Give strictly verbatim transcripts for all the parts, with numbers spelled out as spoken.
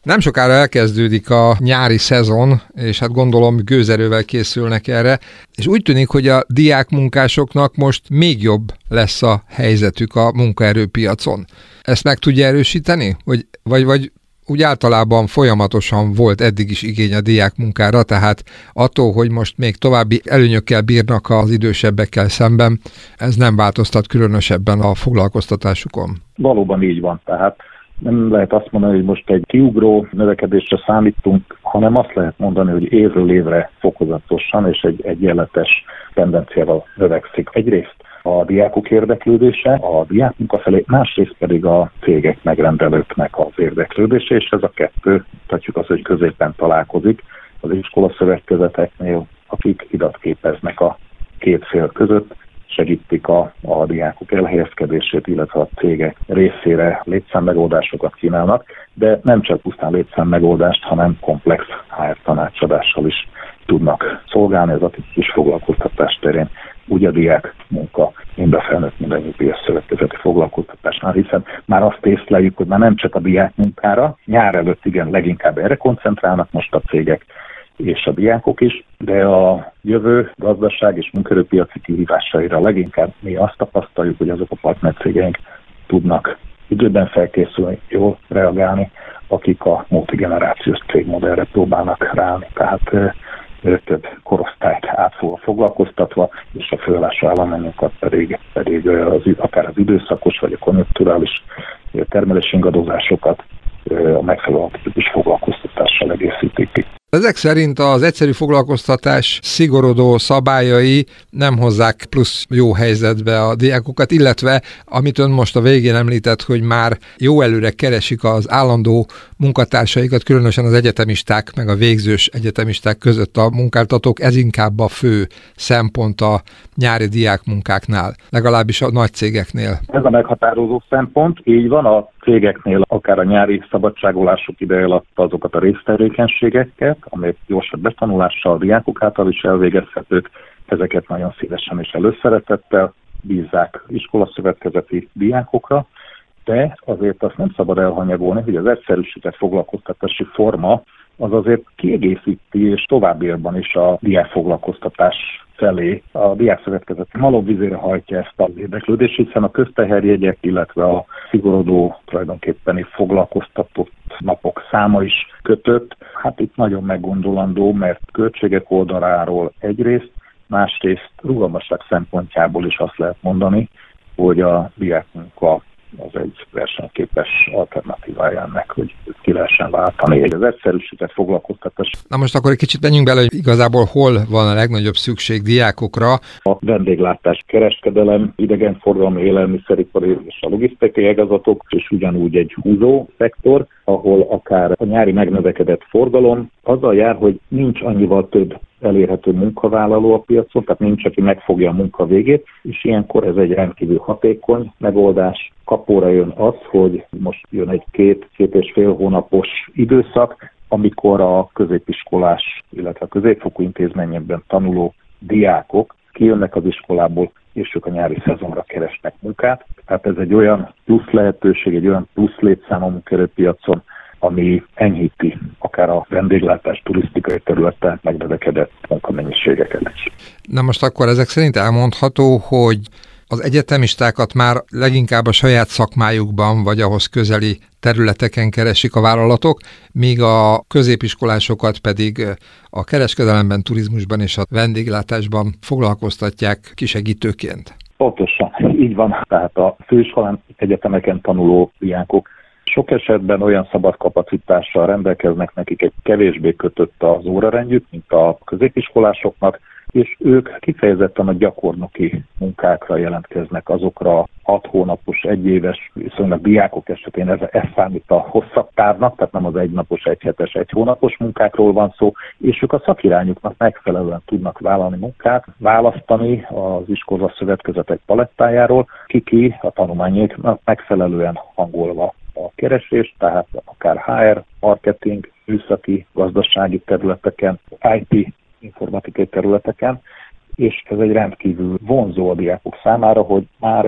Nem sokára elkezdődik a nyári szezon, és hát gondolom gőzerővel készülnek erre, és úgy tűnik, hogy a diákmunkásoknak most még jobb lesz a helyzetük a munkaerőpiacon. Ezt meg tudja erősíteni? Vagy, vagy, vagy úgy általában folyamatosan volt eddig is igény a diákmunkára, tehát attól, hogy most még további előnyökkel bírnak az idősebbekkel szemben, ez nem változtat különösebben a foglalkoztatásukon. Valóban így van, tehát nem lehet azt mondani, hogy most egy kiugró növekedésre számítunk, hanem azt lehet mondani, hogy évről évre fokozatosan és egy egyenletes tendenciával növekszik. Egyrészt a diákok érdeklődése, a diákmunka felé, másrészt pedig a cégek, megrendelőknek az érdeklődése, és ez a kettő, tudjuk azt, hogy középen találkozik az iskolaszövetkezeteknél, akik hidat képeznek a két fél között, segítik a, a diákok elhelyezkedését, illetve a cégek részére létszámmegoldásokat kínálnak, de nem csak pusztán létszámmegoldást, hanem komplex há er tanácsadással is tudnak szolgálni az atipikus foglalkoztatás terén, úgy a diák munka, mind a felnőtt, mind a nyugdíjas szövetkezeti foglalkoztatásnál, hiszen már azt észleljük, hogy már nem csak a diák munkára, nyár előtt igen, leginkább erre koncentrálnak most a cégek és a diákok is, de a jövő gazdaság és munkaerőpiaci kihívásaira leginkább mi azt tapasztaljuk, hogy azok a partnercégeink tudnak időben felkészülni, jól reagálni, akik a multigenerációs cégmodellre próbálnak ráállni. Tehát több korosztályt átfogva foglalkoztatva, és a főállású állomanyokat pedig, pedig az, akár az időszakos vagy a konjunkturális termelési ingadozásokat a megfelelő atipikus foglalkoztatással egészítik ki. Ezek szerint az egyszerű foglalkoztatás szigorodó szabályai nem hozzák plusz jó helyzetbe a diákokat, illetve amit ön most a végén említett, hogy már jó előre keresik az állandó munkatársaikat, különösen az egyetemisták meg a végzős egyetemisták között a munkáltatók, ez inkább a fő szempont a nyári diákmunkáknál, legalábbis a nagy cégeknél. Ez a meghatározó szempont, így van, a cégeknél akár a nyári szabadságolások ideje alatt azokat a résztevékenységeket, amelyek gyorsabb betanulással, a diákok által is elvégezhetők, ezeket nagyon szívesen és előszeretettel bízzák iskolaszövetkezeti diákokra, de azért azt nem szabad elhanyagolni, hogy az egyszerűsített foglalkoztatási forma az azért kiegészíti és továbbiakban is a diákfoglalkoztatás felé. A diákszövetkezet malomvizére hajtja ezt az érdeklődést, hiszen a közteherjegyek, illetve a szigorodó tulajdonképpeni foglalkoztatott napok száma is kötött. Hát itt nagyon meggondolandó, mert költségek oldaláról egyrészt, másrészt rugalmasság szempontjából is azt lehet mondani, hogy a diákmunka az egy versenyképes alternatívája ennek, hogy ki lehessen váltani. Az egyszerűsített foglalkoztatás. Na most akkor egy kicsit menjünk bele, hogy igazából hol van a legnagyobb szükség diákokra. A vendéglátás, kereskedelem, idegenforgalmi, élelmiszeripari és a logisztikai ágazatok, és ugyanúgy egy húzó szektor, ahol akár a nyári megnövekedett forgalom azzal jár, hogy nincs annyival több elérhető munkavállaló a piacon, tehát nincs, aki megfogja a munka végét, és ilyenkor ez egy rendkívül hatékony megoldás. Kapóra jön az, hogy most jön egy két, két és fél hónapos időszak, amikor a középiskolás, illetve a középfokú intézményekben tanuló diákok kijönnek az iskolából, és ők a nyári szezonra keresnek munkát. Tehát ez egy olyan plusz lehetőség, egy olyan plusz létszám a munkaerőpiacon, ami enyhíti akár a vendéglátás, turisztikai területen megnövekedett munkamennyiségeket is. Na most akkor ezek szerint elmondható, hogy az egyetemistákat már leginkább a saját szakmájukban, vagy ahhoz közeli területeken keresik a vállalatok, míg a középiskolásokat pedig a kereskedelemben, turizmusban és a vendéglátásban foglalkoztatják kisegítőként. Pontosan, így van. Tehát a főiskolán, egyetemeken tanuló diákok sok esetben olyan szabad kapacitással rendelkeznek, nekik egy kevésbé kötött az órarendjük, mint a középiskolásoknak, és ők kifejezetten a gyakornoki munkákra jelentkeznek, azokra hat hónapos, egyéves, viszonylag diákok esetén ez, ez számít a hosszabb távnak, tehát nem az egynapos, egyhetes, egy hónapos munkákról van szó, és ők a szakirányuknak megfelelően tudnak vállalni munkát, választani az iskola szövetkezetek palettájáról, ki-ki a tanulmányoknak megfelelően hangolva a keresés, tehát akár há er, marketing, műszaki, gazdasági területeken, i té, informatikai területeken, és ez egy rendkívül vonzó a diákok számára, hogy már egy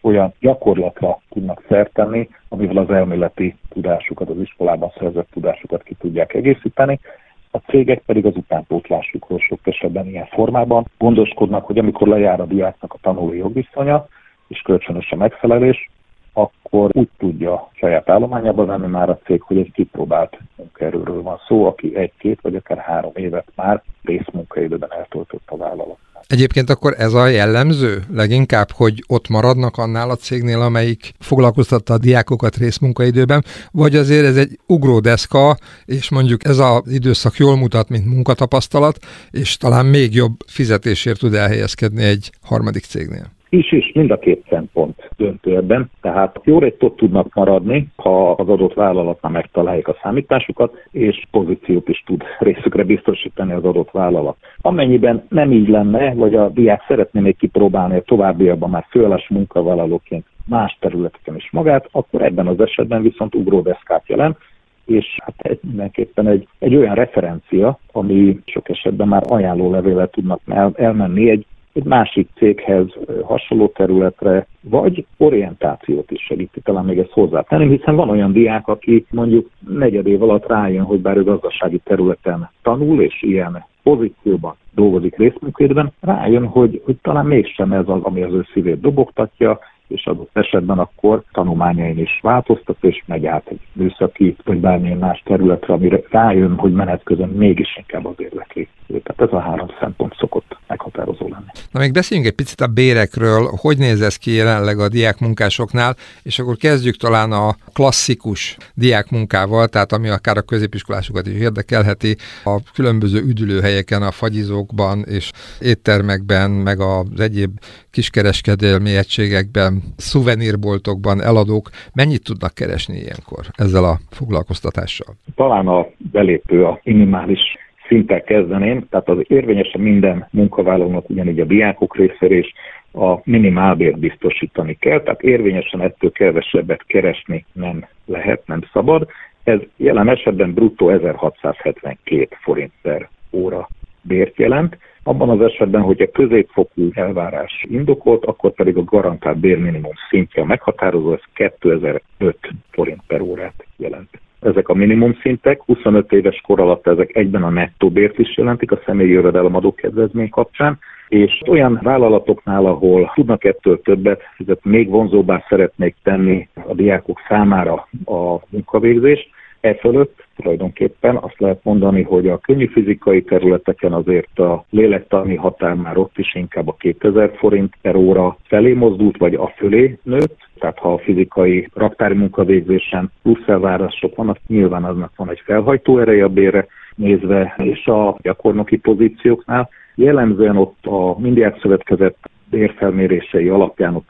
olyan gyakorlatra tudnak szert tenni, amivel az elméleti tudásukat, az iskolában szerzett tudásukat ki tudják egészíteni. A cégek pedig az utánpótlásukról sok esetben ilyen formában gondoskodnak, hogy amikor lejár a diáknak a tanulói jogviszonya és kölcsönös a megfelelés, akkor úgy tudja saját állományába venni már a cég, hogy egy kipróbált munkaerőről van szó, aki egy-két vagy akár három évet már részmunkaidőben eltöltött a vállalat. Egyébként akkor ez a jellemző leginkább, hogy ott maradnak annál a cégnél, amelyik foglalkoztatta a diákokat részmunkaidőben, vagy azért ez egy ugródeszka, és mondjuk ez az időszak jól mutat, mint munkatapasztalat, és talán még jobb fizetésért tud elhelyezkedni egy harmadik cégnél. Is is, mind a két szempont döntő ebben. Tehát jó rétt ott tudnak maradni, ha az adott vállalatnál megtalálják a számításukat, és pozíciót is tud részükre biztosítani az adott vállalat. Amennyiben nem így lenne, vagy a diák szeretné még kipróbálni a továbbiakban már főállású munkavállalóként más területeken is magát, akkor ebben az esetben viszont ugródeszkát jelent, és hát mindenképpen egy, egy olyan referencia, ami sok esetben már ajánlólevéllel tudnak el, elmenni egy egy másik céghez hasonló területre, vagy orientációt is segíti talán még ezt hozzátenni, hiszen van olyan diák, aki mondjuk negyed év alatt rájön, hogy bár ő gazdasági területen tanul, és ilyen pozícióban dolgozik részmunkaidőben, rájön, hogy, hogy talán mégsem ez az, ami az ő szívét dobogtatja, és adott esetben akkor tanulmányain is változtat, és megy át egy műszaki, vagy bármilyen más területre, amire rájön, hogy menet közben mégis inkább az érdekli. Tehát ez a három szempont szokott meghatározó lenni. Na még beszéljünk egy picit a bérekről, hogy néz ez ki jelenleg a diákmunkásoknál, és akkor kezdjük talán a klasszikus diákmunkával, tehát ami akár a középiskolásokat is érdekelheti, a különböző üdülőhelyeken, a fagyizókban és éttermekben, meg az egyéb kiskereskedelmi egységekben, szuvenírboltokban eladók mennyit tudnak keresni ilyenkor ezzel a foglalkoztatással? Talán a belépő a minimális szinten kezdeném, tehát az érvényesen minden munkavállalónak, ugyanígy a diákok részéről is a minimálbért biztosítani kell, tehát érvényesen ettől kevesebbet keresni nem lehet, nem szabad. Ez jelen esetben bruttó ezerhatszázhetvenkét forint per óra bért jelent. Abban az esetben, hogy a középfokú elvárás indokolt, akkor pedig a garantált bérminimum szintje meghatározó, ez kétezer-öt forint per órát jelent. Ezek a minimum szintek, huszonöt éves kor alatt ezek egyben a nettó bért is jelentik a személyi jövedelemadó kedvezmény kapcsán, és olyan vállalatoknál, ahol tudnak ettől többet, ezért még vonzóbbá szeretnék tenni a diákok számára a munkavégzést, e fölött tulajdonképpen azt lehet mondani, hogy a könnyű fizikai területeken azért a lélektani határ már ott is inkább a kétezer forint per óra felé mozdult, vagy a fölé nőtt. Tehát ha a fizikai raktári munkavégzésen plusz elvárások vannak, nyilván aznak van egy felhajtó ereje a bérre nézve, és a gyakornoki pozícióknál jellemzően ott a Mindjárt Szövetkezet bérfelmérései alapján ott a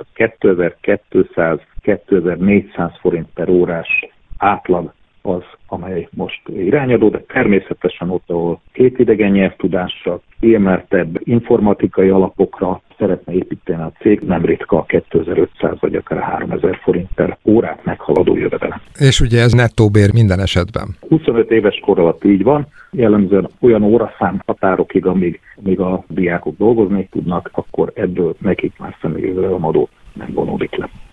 kétezer-kétszáz-kétezer-négyszáz forint per órás átlag az, amely most irányadó, de természetesen ott, ahol két idegen nyelvtudással, kiemeltebb informatikai alapokra szeretne építeni a cég, nem ritka a kétezer-ötszáz vagy akár háromezer forint per órát meghaladó jövedelem. És ugye ez nettó bér minden esetben? huszonöt éves kor alatt így van, jellemzően olyan óraszám határokig, amíg, amíg a diákok dolgozni tudnak, akkor ebből nekik már személyi jövedelemadó nem vonódik le.